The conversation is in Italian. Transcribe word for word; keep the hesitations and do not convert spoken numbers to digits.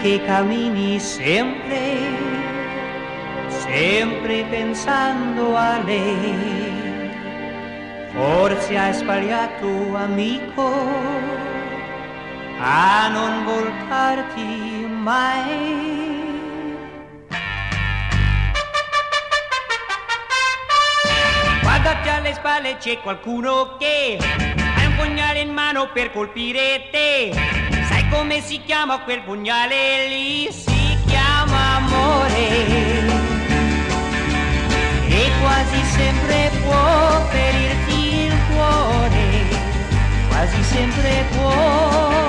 che cammini sempre, sempre pensando a lei. Forse hai sbagliato, amico, a non voltarti mai. Guardati alle spalle, c'è qualcuno che ha un pugnale in mano per colpire te. Sai come si chiama quel pugnale lì? Si chiama amore. E quasi sempre può ferirti il cuore, quasi sempre può.